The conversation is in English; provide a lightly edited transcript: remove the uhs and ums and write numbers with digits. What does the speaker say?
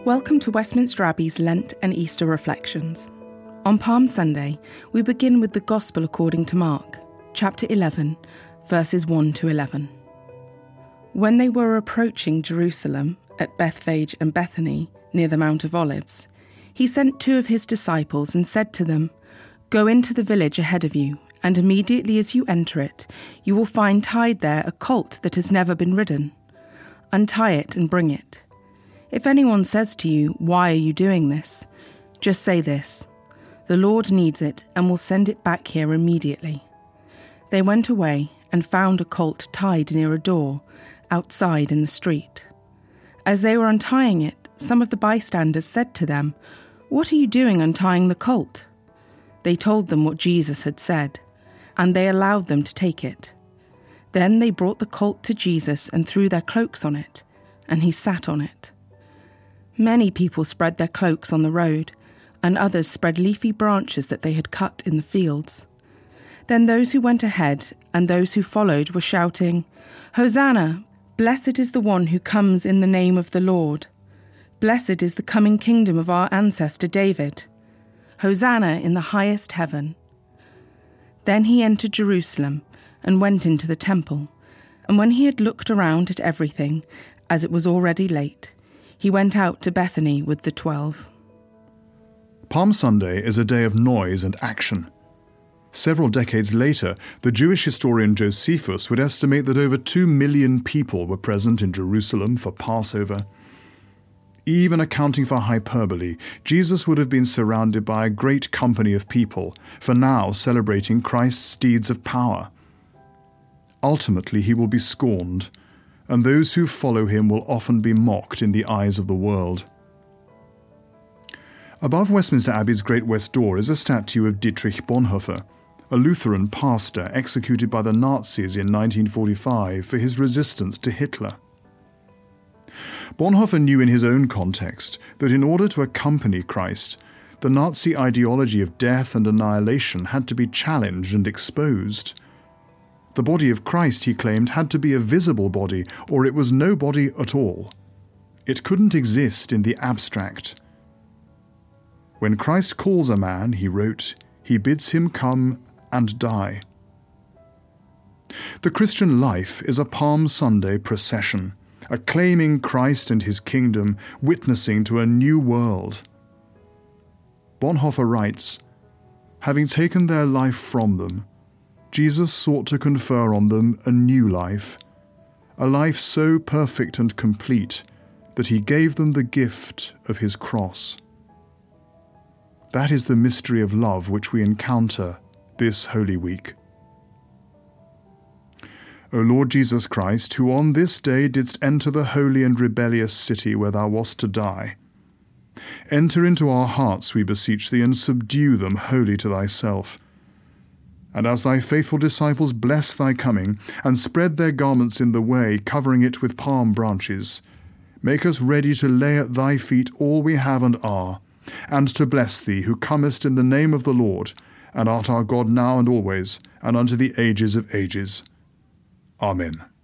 Welcome to Westminster Abbey's Lent and Easter Reflections. On Palm Sunday, we begin with the Gospel according to Mark, chapter 11, verses 1 to 11. When they were approaching Jerusalem at Bethphage and Bethany, near the Mount of Olives, he sent 2 of his disciples and said to them, "Go into the village ahead of you, and immediately as you enter it, you will find tied there a colt that has never been ridden. Untie it and bring it. If anyone says to you, 'Why are you doing this?' just say this, 'The Lord needs it and will send it back here immediately.'" They went away and found a colt tied near a door, outside in the street. As they were untying it, some of the bystanders said to them, "What are you doing untying the colt?" They told them what Jesus had said, and they allowed them to take it. Then they brought the colt to Jesus and threw their cloaks on it, and he sat on it. Many people spread their cloaks on the road, and others spread leafy branches that they had cut in the fields. Then those who went ahead and those who followed were shouting, "Hosanna! Blessed is the one who comes in the name of the Lord. Blessed is the coming kingdom of our ancestor David. Hosanna in the highest heaven." Then he entered Jerusalem and went into the temple, and when he had looked around at everything, as it was already late, he went out to Bethany with the 12. Palm Sunday is a day of noise and action. Several decades later, the Jewish historian Josephus would estimate that over 2 million people were present in Jerusalem for Passover. Even accounting for hyperbole, Jesus would have been surrounded by a great company of people, for now celebrating Christ's deeds of power. Ultimately, he will be scorned, and those who follow him will often be mocked in the eyes of the world. Above Westminster Abbey's Great West Door is a statue of Dietrich Bonhoeffer, a Lutheran pastor executed by the Nazis in 1945 for his resistance to Hitler. Bonhoeffer knew in his own context that in order to accompany Christ, the Nazi ideology of death and annihilation had to be challenged and exposed. The body of Christ, he claimed, had to be a visible body, or it was no body at all. It couldn't exist in the abstract. When Christ calls a man, he wrote, he bids him come and die. The Christian life is a Palm Sunday procession, acclaiming Christ and his kingdom, witnessing to a new world. Bonhoeffer writes, "Having taken their life from them, Jesus sought to confer on them a new life, a life so perfect and complete that he gave them the gift of his cross." That is the mystery of love which we encounter this Holy Week. O Lord Jesus Christ, who on this day didst enter the holy and rebellious city where thou wast to die, enter into our hearts, we beseech thee, and subdue them wholly to thyself. And as thy faithful disciples bless thy coming, and spread their garments in the way, covering it with palm branches, make us ready to lay at thy feet all we have and are, and to bless thee, who comest in the name of the Lord, and art our God now and always, and unto the ages of ages. Amen.